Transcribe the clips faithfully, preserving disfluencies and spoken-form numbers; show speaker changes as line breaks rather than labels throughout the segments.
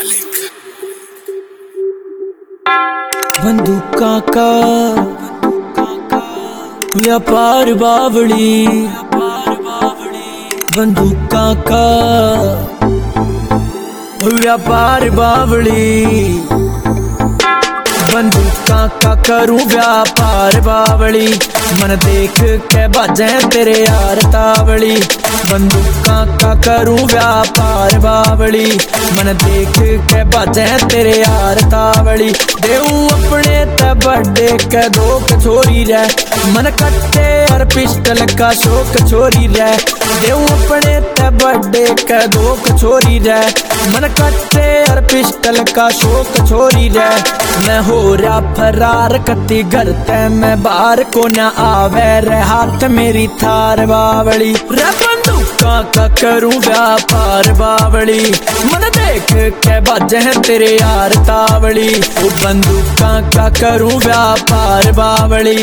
मालिक।
बंदूका का व्यापार बावड़ी, बंदूका का व्यापार बावड़ी, बंदूका का करूं व्यापार बावड़ी, मन देख के बाजे तेरे यार तावड़ी। बंदूका का करूं व्यापार बावड़ी, मन देख के बाजे तेरे यार तावड़ी। देऊं अपने ते बर्थडे के दो कचोरी रे, मन कट्टे और पिस्टल का शौक छोरी रे। देऊं अपने ते बर्थडे के दो कचोरी रे, मन कट्टे और पिस्टल का शौक छोरी रे। मैं हो रहा फरार कति घर ते मैं बाहर को न आवे रे, हाथ मेरी थार बावड़ी रे। बंदूका का करूं व्यापार बावड़ी, मन देख के बाजे तेरे यार तावड़ी। ओ बंदूका का करूं व्यापार बावड़ी,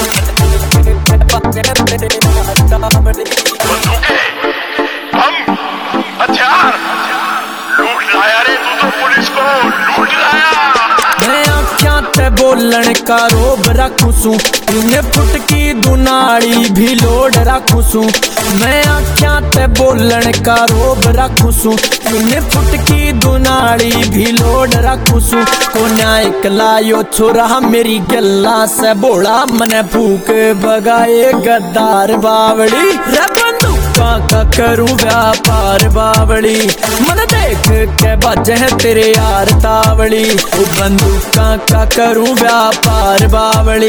हथियार लूट लाया रे तू तो पुलिस को लूट लाया।
मैं आख्या ते बोलन का रोब रखू सू, इन्हें फुटकी दुनाड़ी भी लोड रखू सू। मैं आख्या ते बोलन का रोब रखू सू, इन्हें फुटकी दुनाड़ी भी लोड रखू सू। कोन्या एकला यो छोरा मेरी गल्ला से बोला, मने भूख बगाए गद्दार बावड़ी रे। बंदूका का करूं व्यापार बावड़ी, मन देख के बाजे तेरे यार तावड़ी। ओ बंदूका का करूं व्यापार बावड़ी,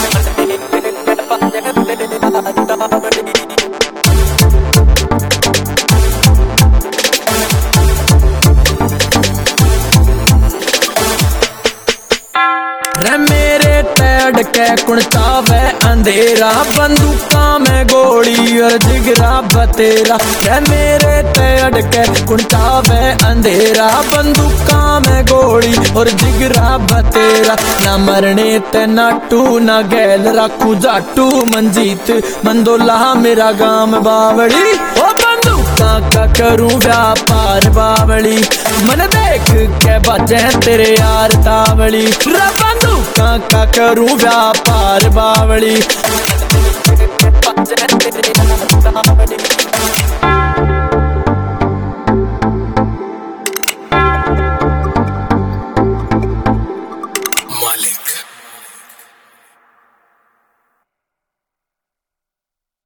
रे मेरे टैड के कुणतावे अंधेरा, बंदूका में गोली और जिगरा बतेरा। रे मेरे टैड के कुणतावे अंधेरा, बंदूका में गोली और जिगरा बतेरा। ना मरने ते नाटू ना गैल रखू जाटू, मंजीत मंदोला मेरा गाम बावड़ी। ओ बंदूका का करूं व्यापार बावड़ी, मन देख के बाजे तेरे यार तावड़ी रे। बंदूका का करूं व्यापार बावड़ी।